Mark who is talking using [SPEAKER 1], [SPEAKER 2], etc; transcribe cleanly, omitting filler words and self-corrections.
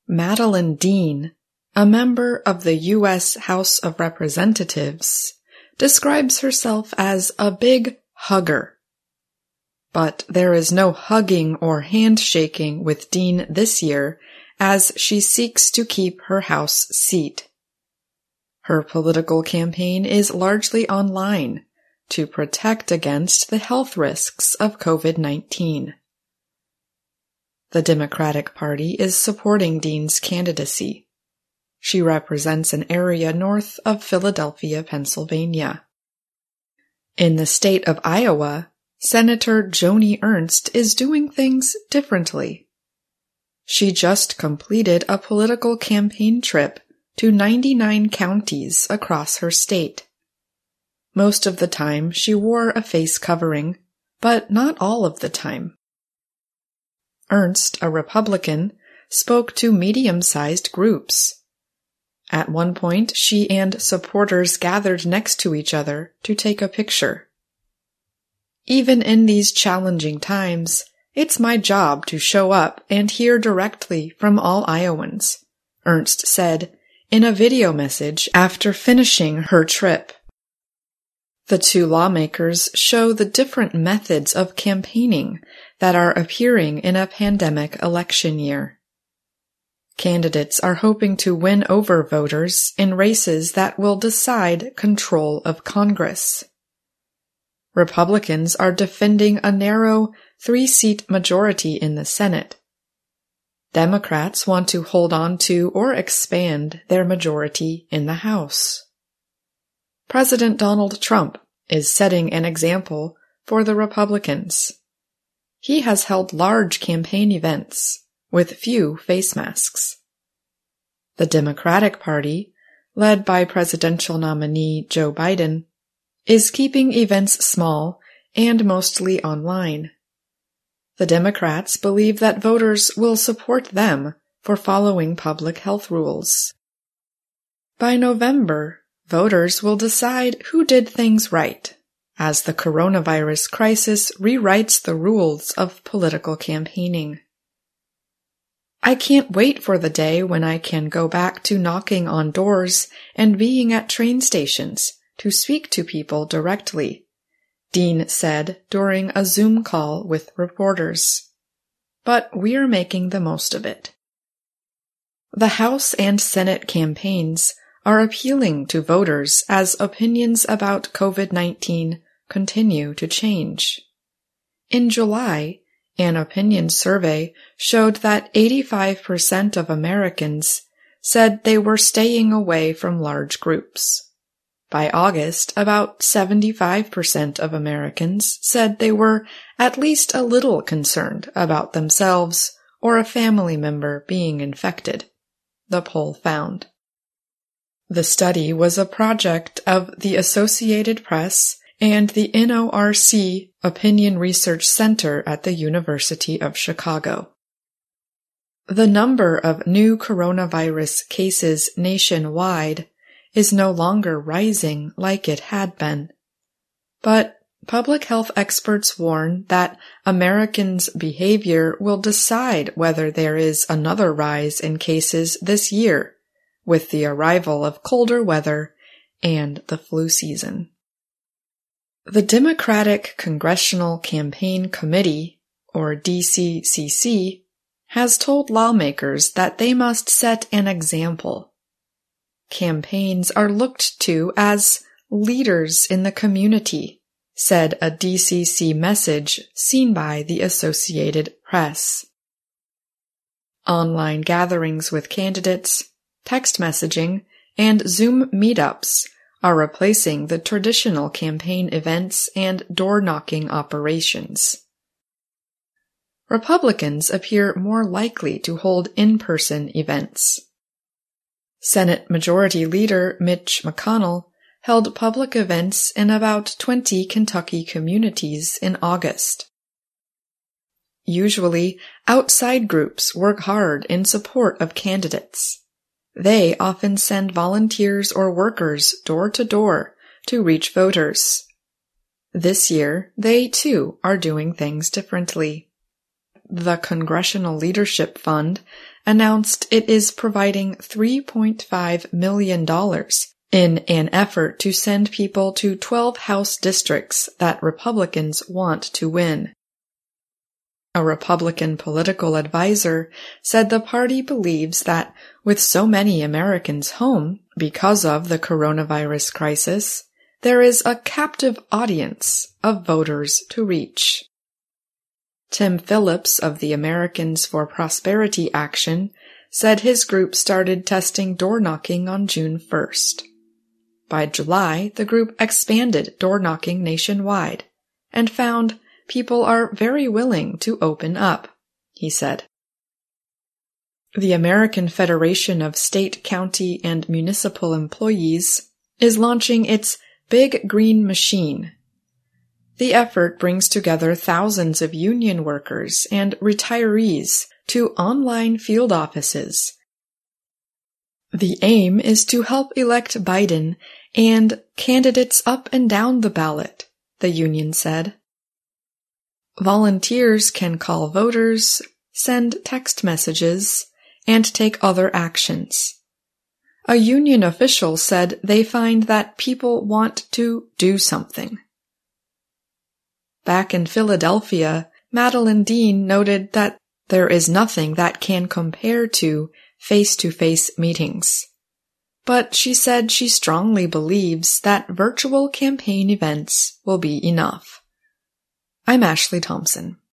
[SPEAKER 1] Madeleine Dean, a member of the U.S. House of Representatives, describes herself as a big hugger. But there is no hugging or handshaking with Dean this year as she seeks to keep her House seat. Her political campaign is largely online to protect against the health risks of COVID-19. The Democratic Party is supporting Dean's candidacy. She represents an area north of Philadelphia, Pennsylvania. In the state of Iowa, Senator Joni Ernst is doing things differently. She just completed a political campaign trip to 99 counties across her state. Most of the time she wore a face covering, but not all of the time. Ernst, a Republican, spoke to medium-sized groups. At one point, she and supporters gathered next to each other to take a picture. Even in these challenging times, it's my job to show up and hear directly from all Iowans, Ernst said in a video message after finishing her trip. The two lawmakers show the different methods of campaigning that are appearing in a pandemic election year. Candidates are hoping to win over voters in races that will decide control of Congress. Republicans are defending a narrow 3-seat majority in the Senate. Democrats want to hold on to or expand their majority in the House. President Donald Trump is setting an example for the Republicans. He has held large campaign events with few face masks. The Democratic Party, led by presidential nominee Joe Biden, is keeping events small and mostly online. The Democrats believe that voters will support them for following public health rules. By November, voters will decide who did things right, as the coronavirus crisis rewrites the rules of political campaigning. I can't wait for the day when I can go back to knocking on doors and being at train stations to speak to people directly, Dean said during a Zoom call with reporters. But we're making the most of it. The House and Senate campaigns are appealing to voters as opinions about COVID-19 continue to change. In July, an opinion survey showed that 85% of Americans said they were staying away from large groups. By August, about 75% of Americans said they were at least a little concerned about themselves or a family member being infected, the poll found. The study was a project of the Associated Press and the NORC Opinion Research Center at the University of Chicago. The number of new coronavirus cases nationwide is no longer rising like it had been. But public health experts warn that Americans' behavior will decide whether there is another rise in cases this year, with the arrival of colder weather and the flu season. The Democratic Congressional Campaign Committee, or DCCC, has told lawmakers that they must set an example. Campaigns are looked to as leaders in the community, said a DCC message seen by the Associated Press. Online gatherings with candidates, text messaging, and Zoom meetups are replacing the traditional campaign events and door-knocking operations. Republicans appear more likely to hold in-person events. Senate Majority Leader Mitch McConnell held public events in about 20 Kentucky communities in August. Usually, outside groups work hard in support of candidates. They often send volunteers or workers door to door to reach voters. This year, they too are doing things differently. The Congressional Leadership Fund announced it is providing $3.5 million in an effort to send people to 12 House districts that Republicans want to win. A Republican political advisor said the party believes that with so many Americans home because of the coronavirus crisis, there is a captive audience of voters to reach. Tim Phillips of the Americans for Prosperity Action said his group started testing door-knocking on June 1st. By July, the group expanded door-knocking nationwide and found people are very willing to open up, he said. The American Federation of State, County, and Municipal Employees is launching its Big Green Machine. The effort brings together thousands of union workers and retirees to online field offices. The aim is to help elect Biden and candidates up and down the ballot, the union said. Volunteers can call voters, send text messages, and take other actions. A union official said they find that people want to do something. Back in Philadelphia, Madeline Dean noted that there is nothing that can compare to face-to-face meetings. But she said she strongly believes that virtual campaign events will be enough. I'm Ashley Thompson.